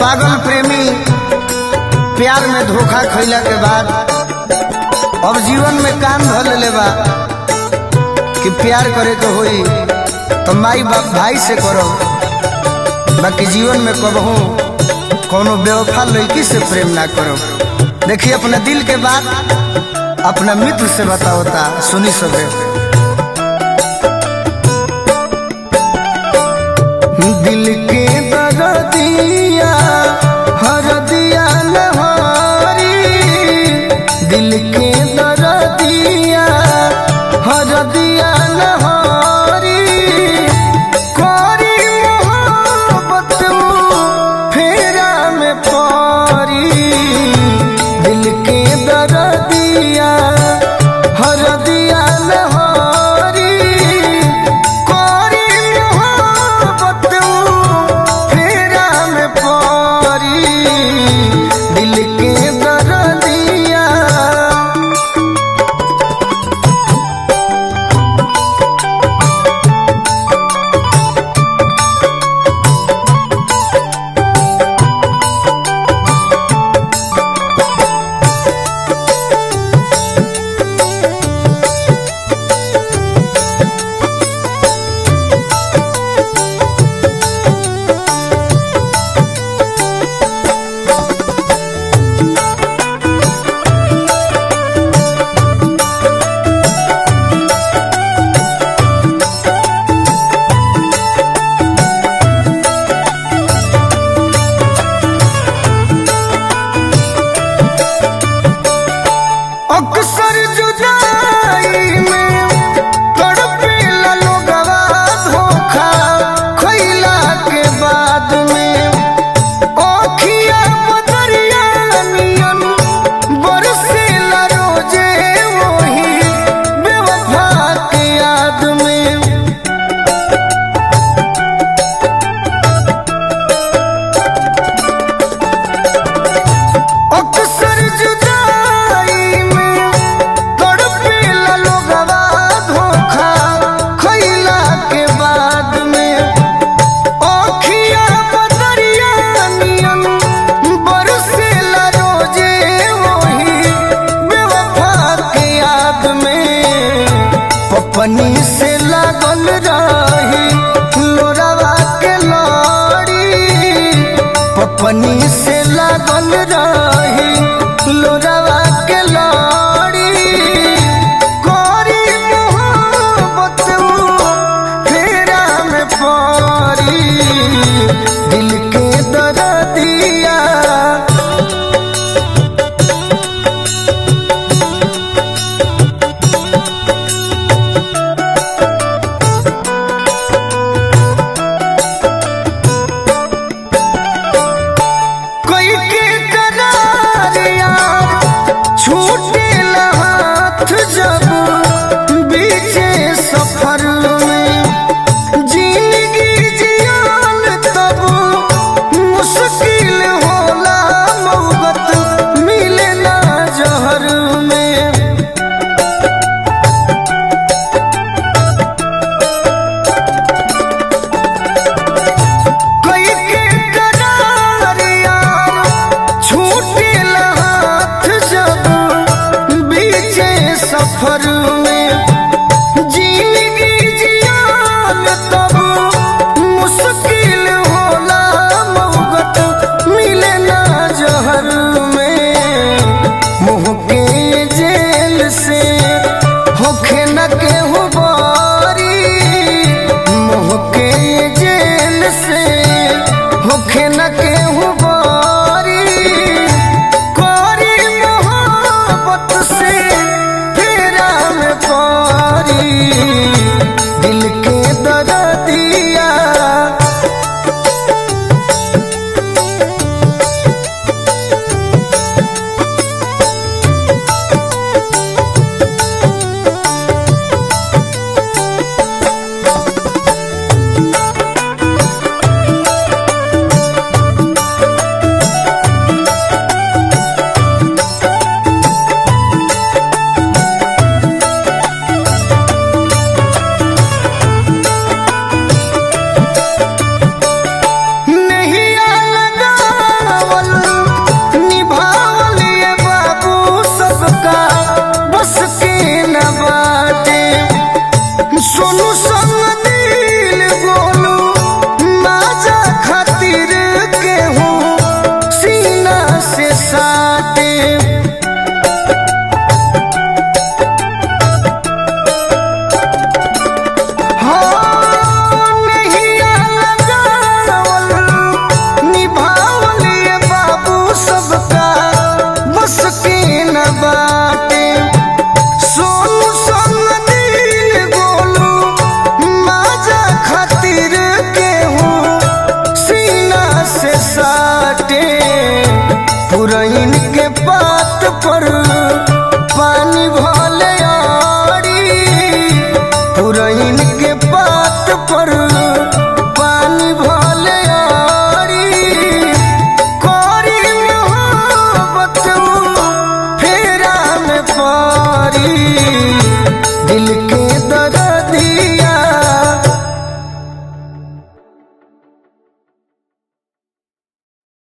पागल प्रेमी प्यार में धोखा खैला के बाद अब जीवन में कान धल ले बा कि प्यार करे तो होई तो माई बाप भाई से करो, बाकी जीवन में कबहू कोनो बेवफा लड़की से प्रेम ना करो। देखिए अपने दिल के बात अपना मित्र से बताओता, सुनी सबे। दिल के दर्दिया हर दिया नहारी, दिल के दर्दिया हर दिया नहारी, कोरी मोहब्बत फेरा में पारी, दिल के दर्दिया हर दिया नहारी, कोरी मोहब्बत फेरा में पारी, दिल के दर्दिया। अक्सर जुदाई में तड़पेला लोगवा धोखा खइला के बाद में, ओखिया बदरिया नियन बरसेला रोजे वही बेवफा के याद में। अक्सर जुदाई में तड़पेला लोगवा धोखा खइला के बाद में, ओखिया बदरिया नियन बरसेला रोजे वही बेवफा के याद में। पपनी से लागल रही लोरावा के लड़ी, पपनी से लागल रही लोरावा के लड़ी, कोरी मोहब्बत फेरा में पारी, दिल के दर्दिया। करी